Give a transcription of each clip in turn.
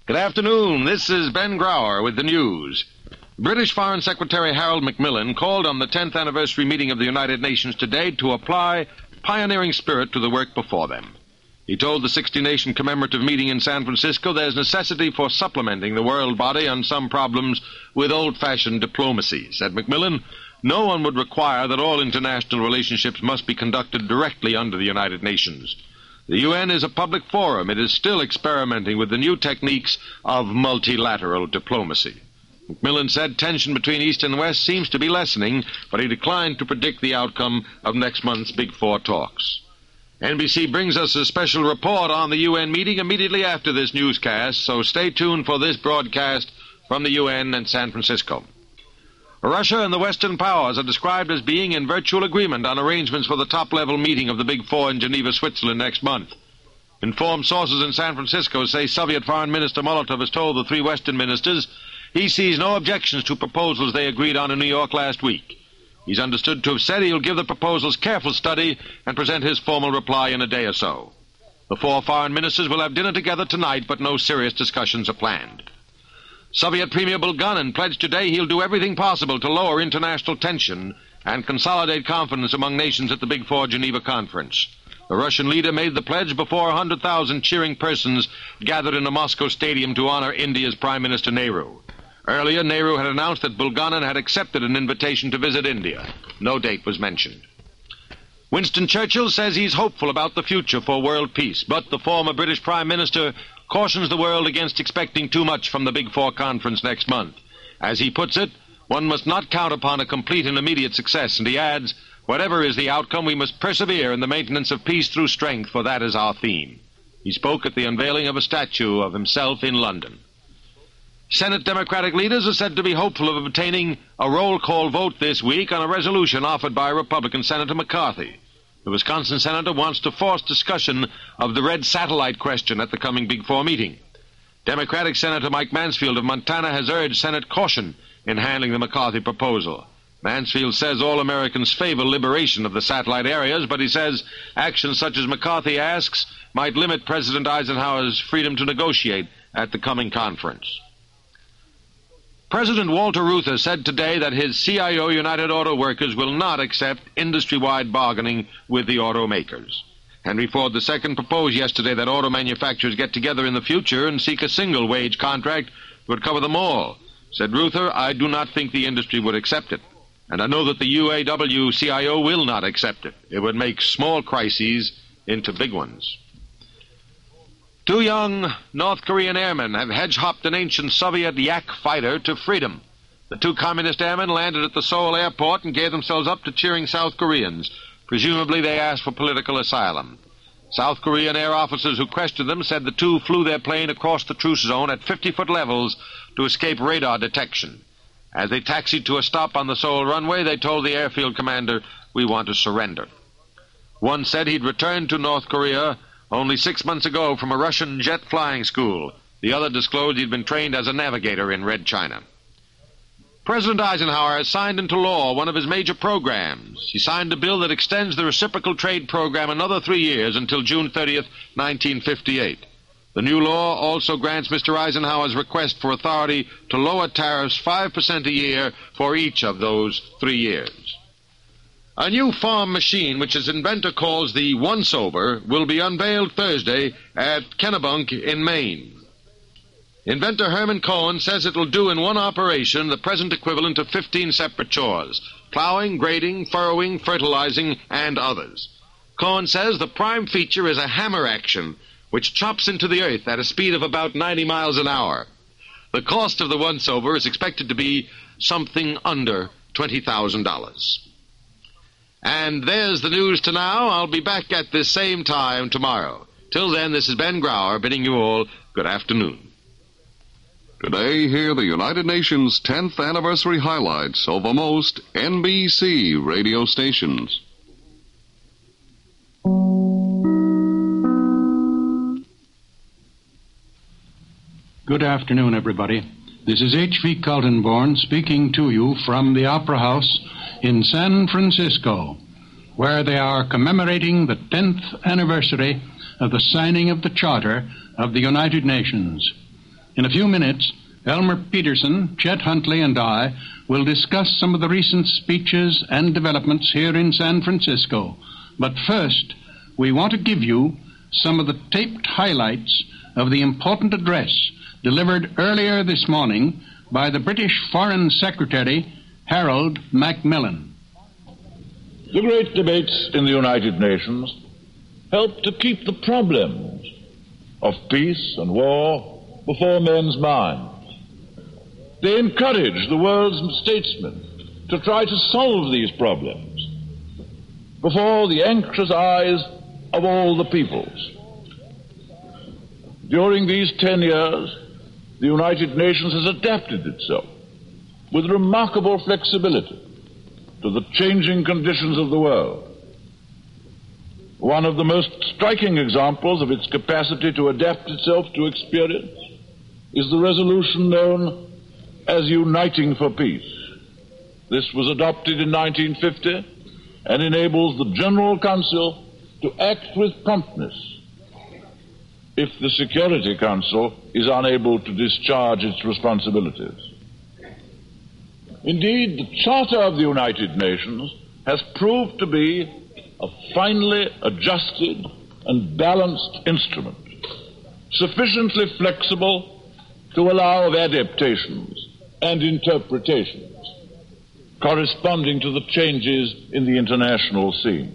Good afternoon. This is Ben Grauer with the news. British Foreign Secretary Harold Macmillan called on the 10th anniversary meeting of the United Nations today to apply pioneering spirit to the work before them. He told the 60-nation commemorative meeting in San Francisco there's necessity for supplementing the world body on some problems with old-fashioned diplomacy. Said Macmillan, no one would require that all international relationships must be conducted directly under the United Nations. The UN is a public forum. It is still experimenting with the new techniques of multilateral diplomacy. Macmillan said tension between East and West seems to be lessening, but he declined to predict the outcome of next month's Big Four talks. NBC brings us a special report on the UN meeting immediately after this newscast, so stay tuned for this broadcast from the UN in San Francisco. Russia and the Western powers are described as being in virtual agreement on arrangements for the top-level meeting of the Big Four in Geneva, Switzerland next month. Informed sources in San Francisco say Soviet Foreign Minister Molotov has told the three Western ministers he sees no objections to proposals they agreed on in New York last week. He's understood to have said he'll give the proposals careful study and present his formal reply in a day or so. The four foreign ministers will have dinner together tonight, but no serious discussions are planned. Soviet Premier Bulganin pledged today he'll do everything possible to lower international tension and consolidate confidence among nations at the Big Four Geneva Conference. The Russian leader made the pledge before 100,000 cheering persons gathered in a Moscow stadium to honor India's Prime Minister Nehru. Earlier, Nehru had announced that Bulganin had accepted an invitation to visit India. No date was mentioned. Winston Churchill says he's hopeful about the future for world peace, but the former British Prime Minister cautions the world against expecting too much from the Big Four conference next month. As he puts it, one must not count upon a complete and immediate success, and he adds, whatever is the outcome, we must persevere in the maintenance of peace through strength, for that is our theme. He spoke at the unveiling of a statue of himself in London. Senate Democratic leaders are said to be hopeful of obtaining a roll call vote this week on a resolution offered by Republican Senator McCarthy. The Wisconsin senator wants to force discussion of the red satellite question at the coming Big Four meeting. Democratic Senator Mike Mansfield of Montana has urged Senate caution in handling the McCarthy proposal. Mansfield says all Americans favor liberation of the satellite areas, but he says actions such as McCarthy asks might limit President Eisenhower's freedom to negotiate at the coming conference. President Walter Reuther said today that his CIO United Auto Workers will not accept industry-wide bargaining with the automakers. Henry Ford II proposed yesterday that auto manufacturers get together in the future and seek a single-wage contract that would cover them all. Said Reuther, I do not think the industry would accept it. And I know that the UAW-CIO will not accept it. It would make small crises into big ones. Two young North Korean airmen have hedge-hopped an ancient Soviet Yak fighter to freedom. The two communist airmen landed at the Seoul airport and gave themselves up to cheering South Koreans. Presumably they asked for political asylum. South Korean air officers who questioned them said the two flew their plane across the truce zone at 50-foot levels to escape radar detection. As they taxied to a stop on the Seoul runway, they told the airfield commander, we want to surrender. One said he'd returned to North Korea only 6 months ago from a Russian jet flying school. The other disclosed he'd been trained as a navigator in Red China. President Eisenhower has signed into law one of his major programs. He signed a bill that extends the reciprocal trade program another 3 years until June 30th, 1958. The new law also grants Mr. Eisenhower's request for authority to lower tariffs 5% a year for each of those 3 years. A new farm machine, which its inventor calls the Once-Over, will be unveiled Thursday at Kennebunk in Maine. Inventor Herman Cohen says it will do in one operation the present equivalent of 15 separate chores: plowing, grading, furrowing, fertilizing, and others. Cohen says the prime feature is a hammer action, which chops into the earth at a speed of about 90 miles an hour. The cost of the Once-Over is expected to be something under $20,000. And there's the news to now. I'll be back at this same time tomorrow. Till then, this is Ben Grauer bidding you all good afternoon. Today, hear the United Nations 10th anniversary highlights over most NBC radio stations. Good afternoon, everybody. This is H.V. Kaltenborn speaking to you from the Opera House in San Francisco, where they are commemorating the 10th anniversary of the signing of the Charter of the United Nations. In a few minutes, Elmer Peterson, Chet Huntley, and I will discuss some of the recent speeches and developments here in San Francisco. But first, we want to give you some of the taped highlights of the important address delivered earlier this morning by the British Foreign Secretary, Harold Macmillan. The great debates in the United Nations help to keep the problems of peace and war before men's minds. They encourage the world's statesmen to try to solve these problems before the anxious eyes of all the peoples. During these 10 years, the United Nations has adapted itself with remarkable flexibility to the changing conditions of the world. One of the most striking examples of its capacity to adapt itself to experience is the resolution known as Uniting for Peace. This was adopted in 1950 and enables the General Council to act with promptness if the Security Council is unable to discharge its responsibilities. Indeed, the Charter of the United Nations has proved to be a finely adjusted and balanced instrument, sufficiently flexible to allow of adaptations and interpretations corresponding to the changes in the international scene.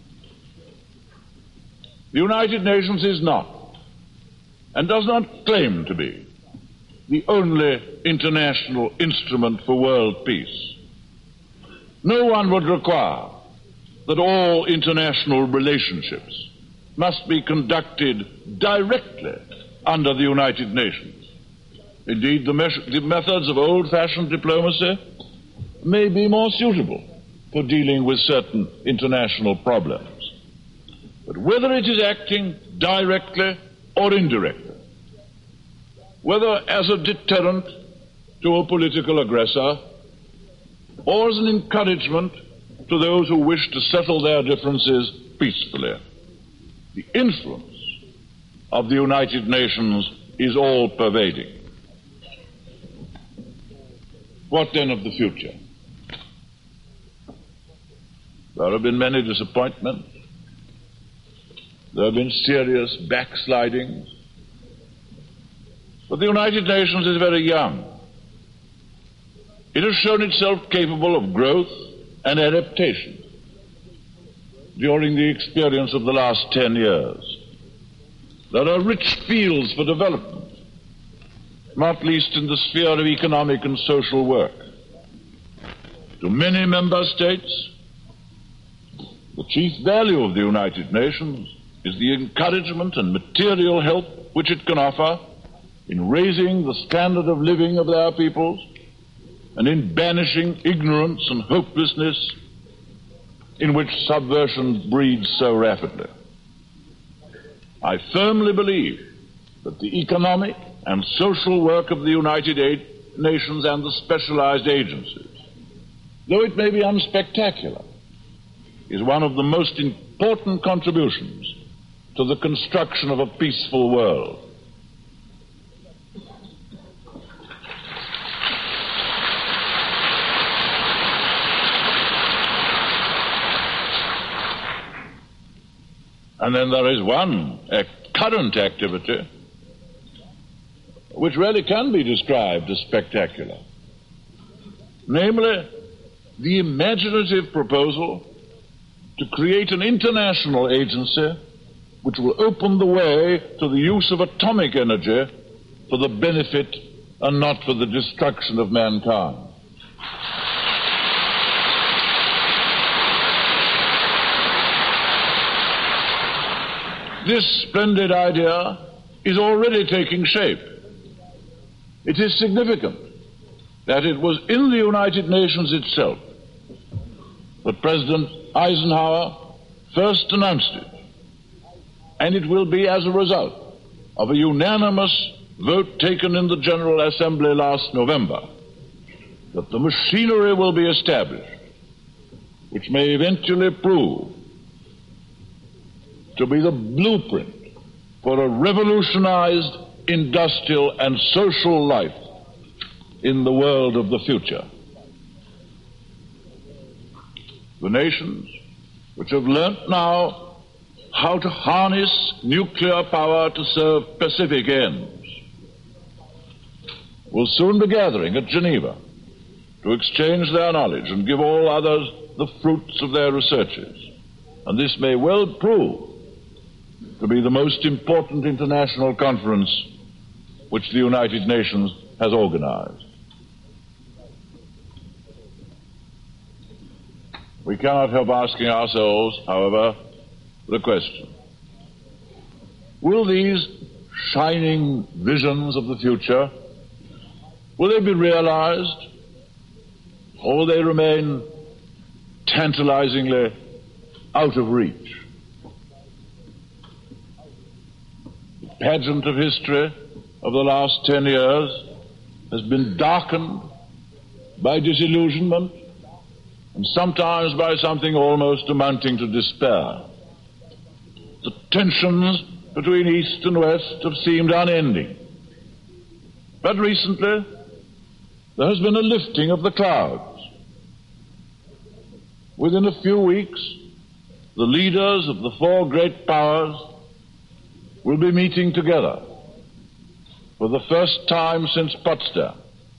The United Nations is not, and does not claim to be, the only international instrument for world peace. No one would require that all international relationships must be conducted directly under the United Nations. Indeed, the methods of old-fashioned diplomacy may be more suitable for dealing with certain international problems. But whether it is acting directly or indirectly, whether as a deterrent to a political aggressor or as an encouragement to those who wish to settle their differences peacefully, the influence of the United Nations is all-pervading. What then of the future? There have been many disappointments. There have been serious backslidings. But the United Nations is very young. It has shown itself capable of growth and adaptation during the experience of the last 10 years. There are rich fields for development, not least in the sphere of economic and social work. To many member states, the chief value of the United Nations is the encouragement and material help which it can offer in raising the standard of living of their peoples and in banishing ignorance and hopelessness in which subversion breeds so rapidly. I firmly believe that the economic and social work of the United Nations and the specialized agencies, though it may be unspectacular, is one of the most important contributions to the construction of a peaceful world. And then there is one current activity which really can be described as spectacular, namely the imaginative proposal to create an international agency which will open the way to the use of atomic energy for the benefit and not for the destruction of mankind. This splendid idea is already taking shape. It is significant that it was in the United Nations itself that President Eisenhower first announced it, and it will be as a result of a unanimous vote taken in the General Assembly last November that the machinery will be established which may eventually prove to be the blueprint for a revolutionized industrial, and social life in the world of the future. The nations which have learnt now how to harness nuclear power to serve pacific ends will soon be gathering at Geneva to exchange their knowledge and give all others the fruits of their researches. And this may well prove to be the most important international conference which the United Nations has organized. We cannot help asking ourselves, however, the question: will these shining visions of the future, will they be realized, or will they remain tantalizingly out of reach? The pageant of history of the last 10 years has been darkened by disillusionment and sometimes by something almost amounting to despair. The tensions between East and West have seemed unending. But recently, there has been a lifting of the clouds. Within a few weeks, the leaders of the four great powers will be meeting together for the first time since Potsdam.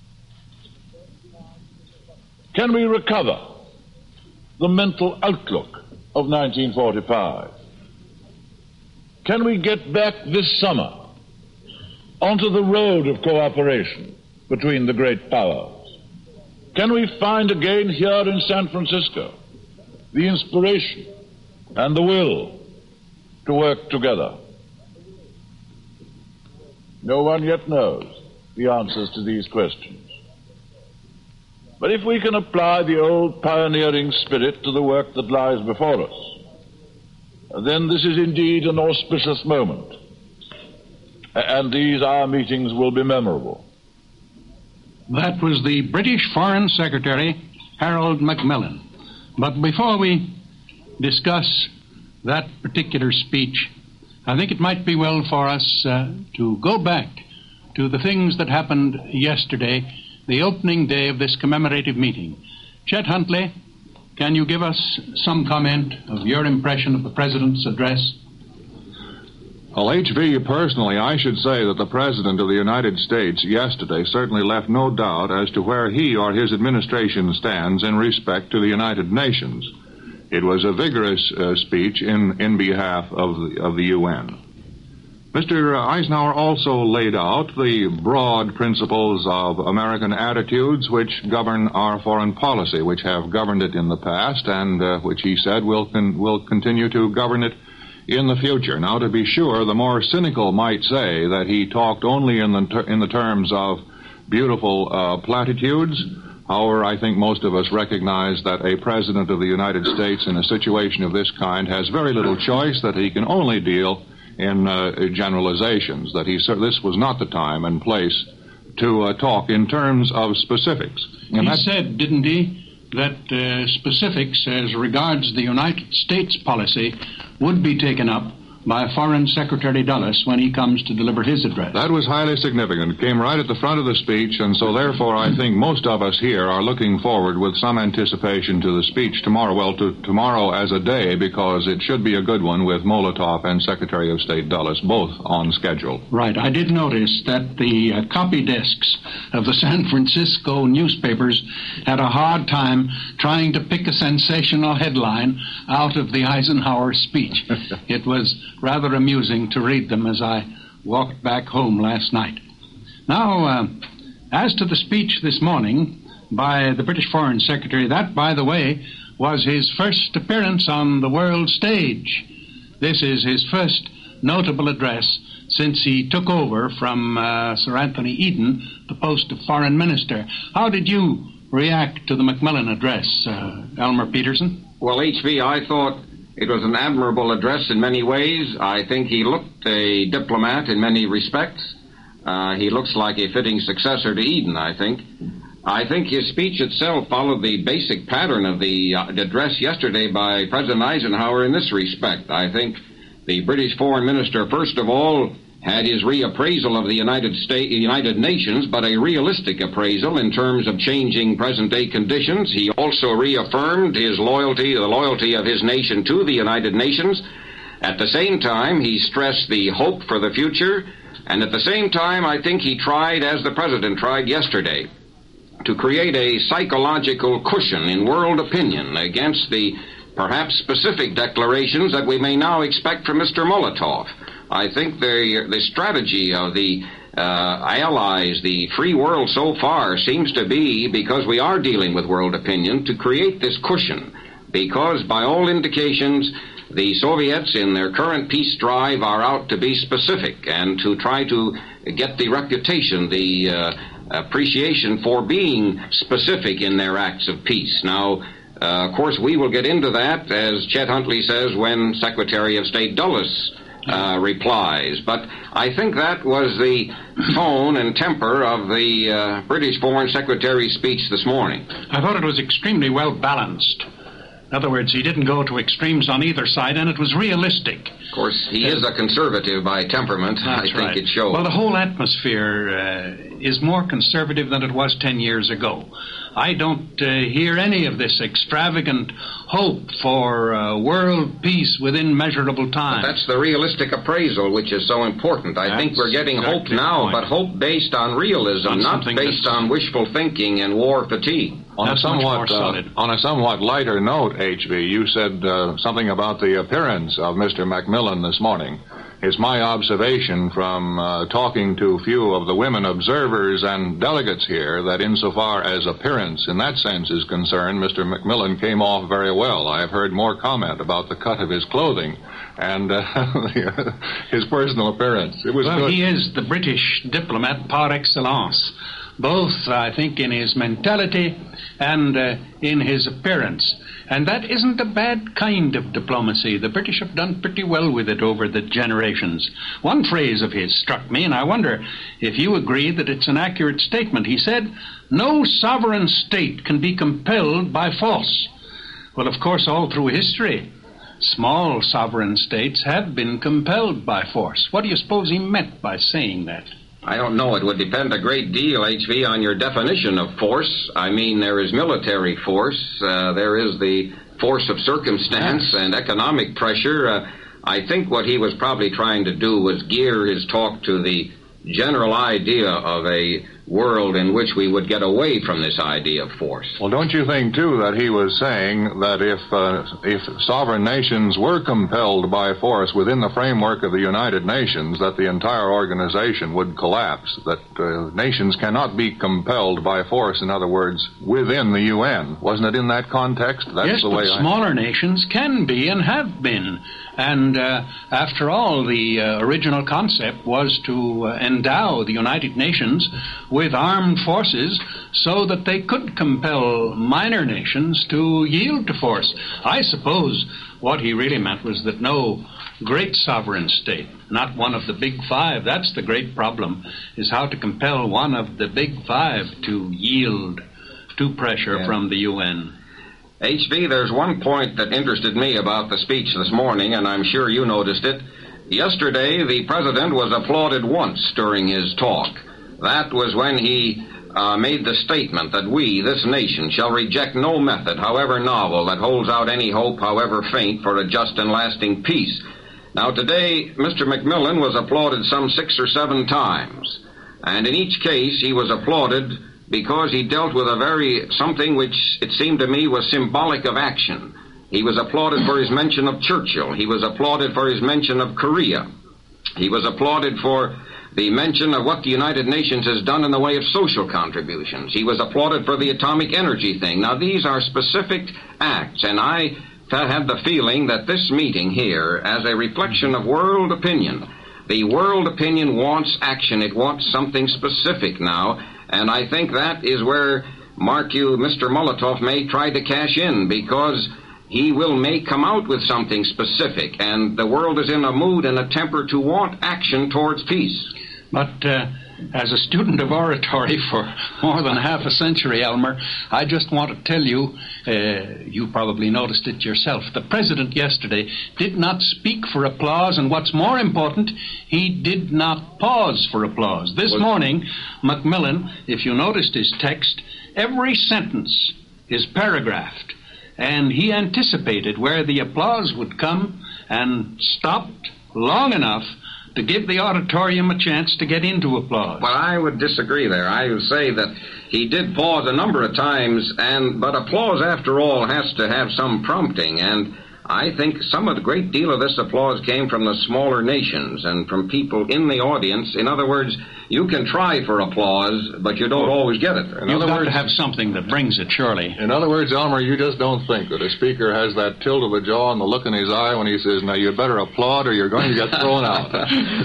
Can we recover the mental outlook of 1945? Can we get back this summer onto the road of cooperation between the great powers? Can we find again here in San Francisco the inspiration and the will to work together? No one yet knows the answers to these questions. But if we can apply the old pioneering spirit to the work that lies before us, then this is indeed an auspicious moment, and these our meetings will be memorable. That was the British Foreign Secretary, Harold Macmillan. But before we discuss that particular speech, I think it might be well for us to go back to the things that happened yesterday, the opening day of this commemorative meeting. Chet Huntley, can you give us some comment of your impression of the President's address? Well, H.V., personally, I should say that the President of the United States yesterday certainly left no doubt as to where he or his administration stands in respect to the United Nations. It was a vigorous speech in behalf of the UN. Mr. Eisenhower also laid out the broad principles of American attitudes which govern our foreign policy, which have governed it in the past, and which he said will continue to govern it in the future. Now, to be sure, the more cynical might say that he talked only in the terms of beautiful platitudes. However, I think most of us recognize that a President of the United States in a situation of this kind has very little choice, that he can only deal in generalizations, that this was not the time and place to talk in terms of specifics. And he said, didn't he, that specifics as regards the United States policy would be taken up by Foreign Secretary Dulles when he comes to deliver his address. That was highly significant. It came right at the front of the speech, and so therefore I think most of us here are looking forward with some anticipation to the speech tomorrow. Well, to tomorrow as a day, because it should be a good one with Molotov and Secretary of State Dulles both on schedule. Right. I did notice that the copy desks of the San Francisco newspapers had a hard time trying to pick a sensational headline out of the Eisenhower speech. It was rather amusing to read them as I walked back home last night. Now, as to the speech this morning by the British Foreign Secretary, that, by the way, was his first appearance on the world stage. This is his first notable address since he took over from Sir Anthony Eden, the post of Foreign Minister. How did you react to the Macmillan address, Elmer Peterson? Well, H.V., I thought it was an admirable address in many ways. I think he looked a diplomat in many respects. He looks like a fitting successor to Eden, I think. I think his speech itself followed the basic pattern of the address yesterday by President Eisenhower in this respect. I think the British Foreign Minister, first of all, had his reappraisal of the United Nations, but a realistic appraisal in terms of changing present-day conditions. He also reaffirmed his loyalty, the loyalty of his nation to the United Nations. At the same time, he stressed the hope for the future, and at the same time, I think he tried, as the President tried yesterday, to create a psychological cushion in world opinion against the perhaps specific declarations that we may now expect from Mr. Molotov. I think the strategy of the allies, the free world so far, seems to be, because we are dealing with world opinion, to create this cushion. Because by all indications, the Soviets in their current peace drive are out to be specific and to try to get the reputation, the appreciation for being specific in their acts of peace. Now, of course, we will get into that, as Chet Huntley says, when Secretary of State Dulles replies. But I think that was the tone and temper of the British Foreign Secretary's speech this morning. I thought it was extremely well balanced. In other words, he didn't go to extremes on either side, and it was realistic. Of course, he is a conservative by temperament. That's I think it shows. Well, the whole atmosphere is more conservative than it was 10 years ago. I don't hear any of this extravagant hope for world peace within measurable time. But that's the realistic appraisal, which is so important. I think we're getting hope now, but hope based on realism, not based on wishful thinking and war fatigue. On a somewhat lighter note, H.V., you said something about the appearance of Mr. Macmillan this morning. It's my observation from talking to a few of the women observers and delegates here that insofar as appearance in that sense is concerned, Mr. Macmillan came off very well. I have heard more comment about the cut of his clothing and his personal appearance. It was good. He is the British diplomat par excellence, both, I think, in his mentality and in his appearance. And that isn't a bad kind of diplomacy. The British have done pretty well with it over the generations. One phrase of his struck me, and I wonder if you agree that it's an accurate statement. He said, "No sovereign state can be compelled by force." Well, of course, all through history, small sovereign states have been compelled by force. What do you suppose he meant by saying that? I don't know. It would depend a great deal, H.V., on your definition of force. I mean, there is military force. There is the force of circumstance and economic pressure. I think what he was probably trying to do was gear his talk to the general idea of a world in which we would get away from this idea of force. Well, don't you think, too, that he was saying that if sovereign nations were compelled by force within the framework of the United Nations, that the entire organization would collapse, that nations cannot be compelled by force, in other words, within the UN? Wasn't it in that context? That's yes, the way but smaller nations can be and have been. And after all, the original concept was to endow the United Nations with armed forces so that they could compel minor nations to yield to force. I suppose what he really meant was that no great sovereign state, not one of the big five, that's the great problem, is how to compel one of the big five to yield to pressure from the UN. H.V., there's one point that interested me about the speech this morning, and I'm sure you noticed it. Yesterday, the President was applauded once during his talk. That was when he made the statement that we, this nation, shall reject no method, however novel, that holds out any hope, however faint, for a just and lasting peace. Now, today, Mr. Macmillan was applauded some 6 or 7 times, and in each case he was applauded because he dealt with something which it seemed to me was symbolic of action. He was applauded for his mention of Churchill. He was applauded for his mention of Korea. He was applauded for the mention of what the United Nations has done in the way of social contributions. He was applauded for the atomic energy thing. Now, these are specific acts, and I had the feeling that this meeting here, as a reflection of world opinion, the world opinion wants action. It wants something specific now, and I think that is where, mark you, Mr. Molotov may try to cash in, because he may come out with something specific, and the world is in a mood and a temper to want action towards peace. But As a student of oratory for more than half a century, Elmer, I just want to tell you, you probably noticed it yourself, the president yesterday did not speak for applause, and what's more important, he did not pause for applause. This morning, Macmillan, if you noticed his text, every sentence is paragraphed, and he anticipated where the applause would come and stopped long enough to give the auditorium a chance to get into applause. Well, I would disagree there. I would say that he did pause a number of times, but applause, after all, has to have some prompting, and I think a great deal of this applause came from the smaller nations and from people in the audience. In other words, you can try for applause, but you don't always get it. You've got to have something that brings it, surely. In other words, Elmer, you just don't think that a speaker has that tilt of the jaw and the look in his eye when he says, now you better applaud or you're going to get thrown out.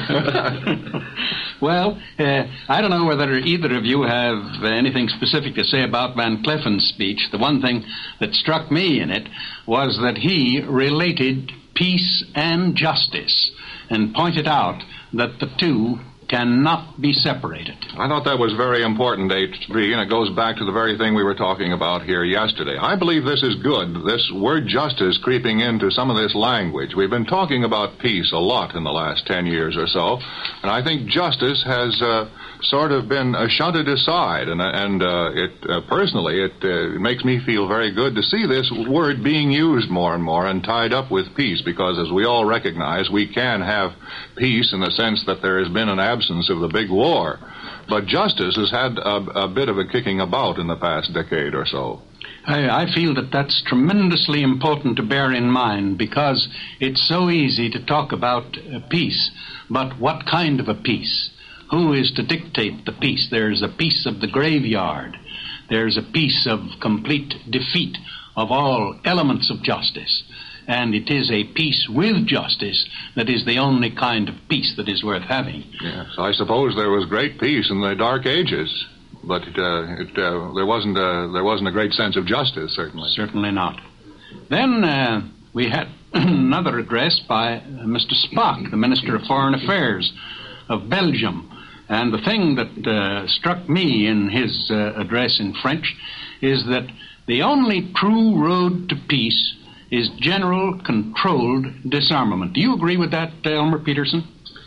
Well, I don't know whether either of you have anything specific to say about Van Cliffon's speech. The one thing that struck me in it was that he related peace and justice and pointed out that the two cannot be separated. I thought that was very important, HV, and it goes back to the very thing we were talking about here yesterday. I believe this is good, this word justice creeping into some of this language. We've been talking about peace a lot in the last 10 years or so, and I think justice has sort of been shunted aside, and personally, it makes me feel very good to see this word being used more and more and tied up with peace, because as we all recognize, we can have peace in the sense that there has been an absence of the big war. But justice has had a bit of a kicking about in the past decade or so. I feel that that's tremendously important to bear in mind, because it's so easy to talk about peace, but what kind of a peace? Who is to dictate the peace? There's a peace of the graveyard. There's a peace of complete defeat of all elements of justice. And it is a peace with justice that is the only kind of peace that is worth having. Yes, I suppose there was great peace in the Dark Ages, but there wasn't a great sense of justice, certainly. Certainly not. Then we had another address by Mr. Spock, the Minister of Foreign Affairs of Belgium. And the thing that struck me in his address in French is that the only true road to peace is general controlled disarmament. Do you agree with that, Elmer Peterson?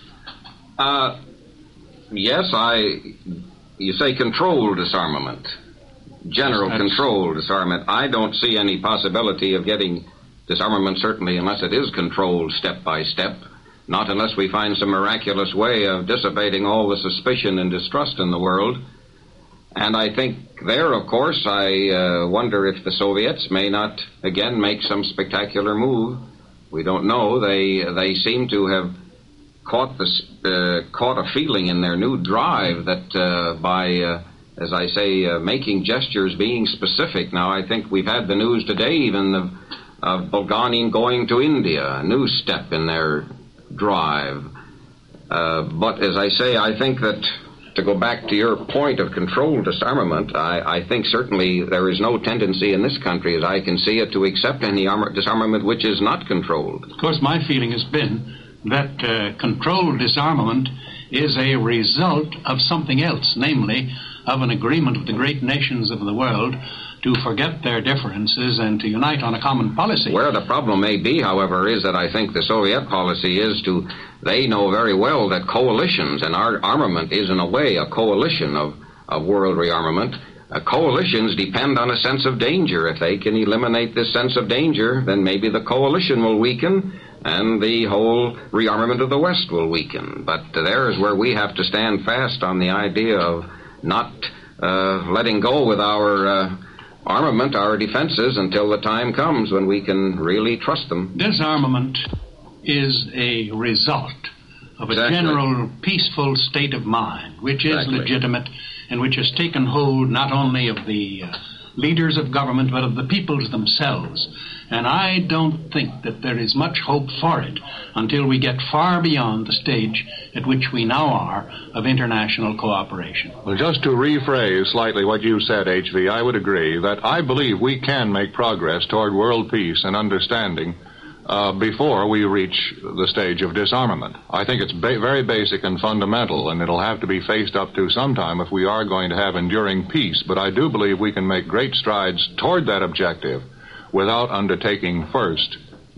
Yes, you say controlled disarmament. General controlled disarmament. I don't see any possibility of getting disarmament, certainly, unless it is controlled step by step. Not unless we find some miraculous way of dissipating all the suspicion and distrust in the world. And I think there, of course, I wonder if the Soviets may not again make some spectacular move. We don't know. They seem to have caught a feeling in their new drive that by, as I say, making gestures, being specific. Now, I think we've had the news today even of Bulganin going to India, a new step in their drive. But as I say, I think that to go back to your point of controlled disarmament, I think certainly there is no tendency in this country, as I can see it, to accept any disarmament which is not controlled. Of course, my feeling has been that controlled disarmament is a result of something else, namely of an agreement of the great nations of the world to forget their differences and to unite on a common policy. Where the problem may be, however, is that I think the Soviet policy is they know very well that coalitions, and our armament is in a way a coalition of world rearmament. Coalitions depend on a sense of danger. If they can eliminate this sense of danger, then maybe the coalition will weaken and the whole rearmament of the West will weaken. But there is where we have to stand fast on the idea of not letting go with our armament, our defenses, until the time comes when we can really trust them. Disarmament is a result of a general peaceful state of mind, which is legitimate and which has taken hold not only of the leaders of government, but of the peoples themselves. And I don't think that there is much hope for it until we get far beyond the stage at which we now are of international cooperation. Well, just to rephrase slightly what you said, HV, I would agree that I believe we can make progress toward world peace and understanding before we reach the stage of disarmament. I think it's very basic and fundamental, and it'll have to be faced up to sometime if we are going to have enduring peace. But I do believe we can make great strides toward that objective without undertaking first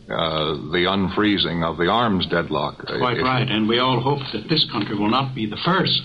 the unfreezing of the arms deadlock. Quite right, and we all hope that this country will not be the first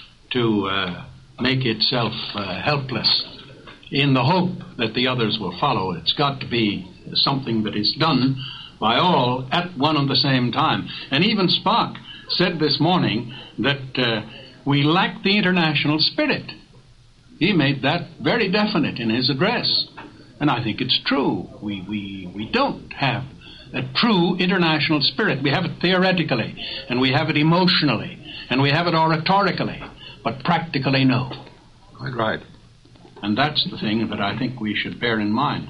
to make itself helpless in the hope that the others will follow. It's got to be something that is done by all at one and the same time. And even Spock said this morning that we lack the international spirit. He made that very definite in his address. And I think it's true. We don't have a true international spirit. We have it theoretically, and we have it emotionally, and we have it oratorically, but practically no. Quite right. And that's the thing that I think we should bear in mind.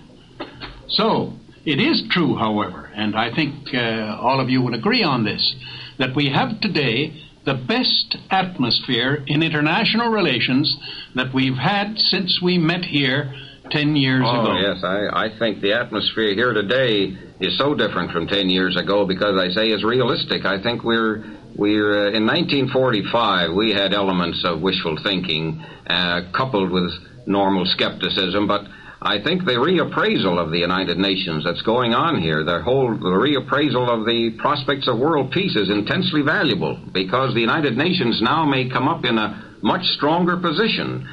So, it is true, however, and I think all of you will agree on this, that we have today the best atmosphere in international relations that we've had since we met here 10 years ago. Oh, yes, I think the atmosphere here today is so different from 10 years ago because I say it's realistic. I think we're in 1945, we had elements of wishful thinking coupled with normal skepticism, but I think the reappraisal of the United Nations that's going on here, the reappraisal of the prospects of world peace is intensely valuable because the United Nations now may come up in a much stronger position.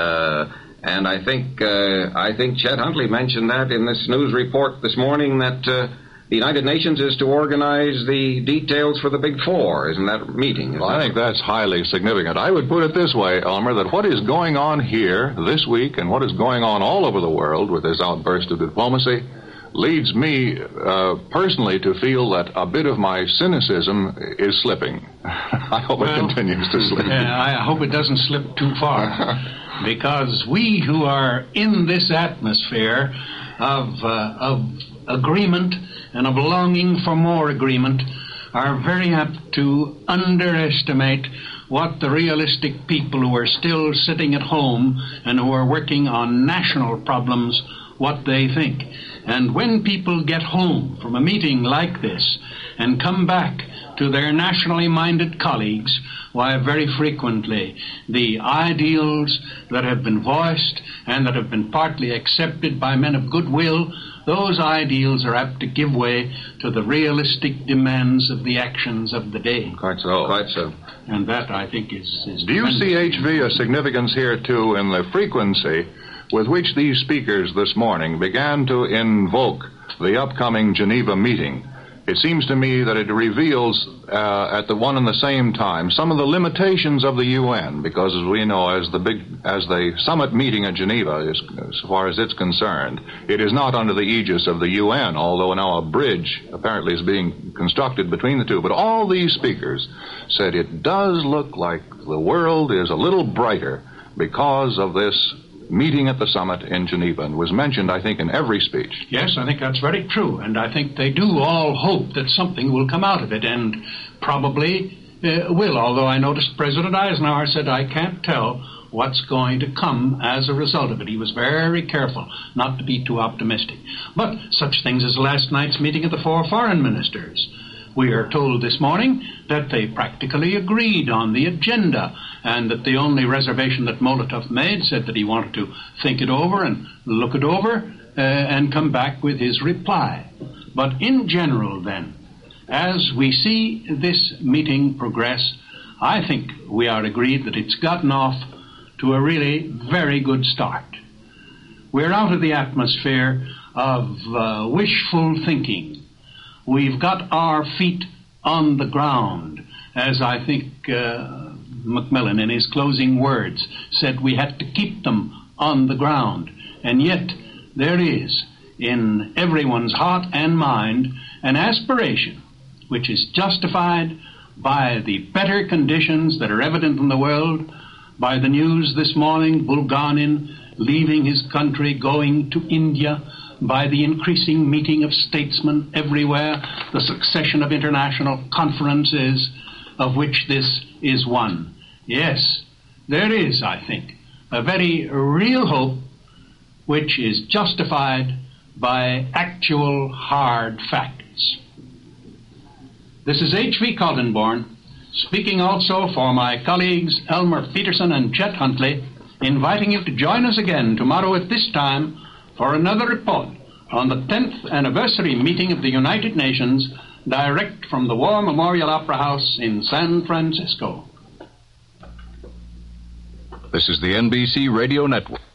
And I think Chet Huntley mentioned that in this news report this morning that the United Nations is to organize the details for the Big Four. Isn't that meeting? Well, I think that's highly significant. I would put it this way, Elmer, that what is going on here this week and what is going on all over the world with this outburst of diplomacy leads me personally to feel that a bit of my cynicism is slipping. I hope it continues to slip. I hope it doesn't slip too far. Because we who are in this atmosphere of agreement and of longing for more agreement are very apt to underestimate what the realistic people who are still sitting at home and who are working on national problems, what they think. And when people get home from a meeting like this and come back to their nationally minded colleagues, why, very frequently, the ideals that have been voiced and that have been partly accepted by men of goodwill, those ideals are apt to give way to the realistic demands of the actions of the day. Quite so. Quite so. And that, I think, is Do you see, HV, a significance here, too, in the frequency with which these speakers this morning began to invoke the upcoming Geneva meeting? It seems to me that it reveals at the one and the same time some of the limitations of the UN, because as we know, as the summit meeting at Geneva, as far as it's concerned, it is not under the aegis of the UN, although now a bridge apparently is being constructed between the two. But all these speakers said it does look like the world is a little brighter because of this meeting at the summit in Geneva, and was mentioned, I think, in every speech. Yes, I think that's very true, and I think they do all hope that something will come out of it, and probably will, although I noticed President Eisenhower said, I can't tell what's going to come as a result of it. He was very careful not to be too optimistic. But such things as last night's meeting of the 4 foreign ministers. We are told this morning that they practically agreed on the agenda, and that the only reservation that Molotov made said that he wanted to think it over and look it over and come back with his reply. But in general, then, as we see this meeting progress, I think we are agreed that it's gotten off to a really very good start. We're out of the atmosphere of wishful thinking. We've got our feet on the ground, as I think Macmillan in his closing words said we had to keep them on the ground. And yet there is in everyone's heart and mind an aspiration which is justified by the better conditions that are evident in the world, by the news this morning, Bulganin leaving his country, going to India, by the increasing meeting of statesmen everywhere, the succession of international conferences, of which this is one. Yes, there is, I think, a very real hope which is justified by actual hard facts. States. This is H.V. Kaltenborn, speaking also for my colleagues Elmer Peterson and Chet Huntley, inviting you to join us again tomorrow at this time for another report on the 10th anniversary meeting of the United Nations, direct from the War Memorial Opera House in San Francisco. This is the NBC Radio Network.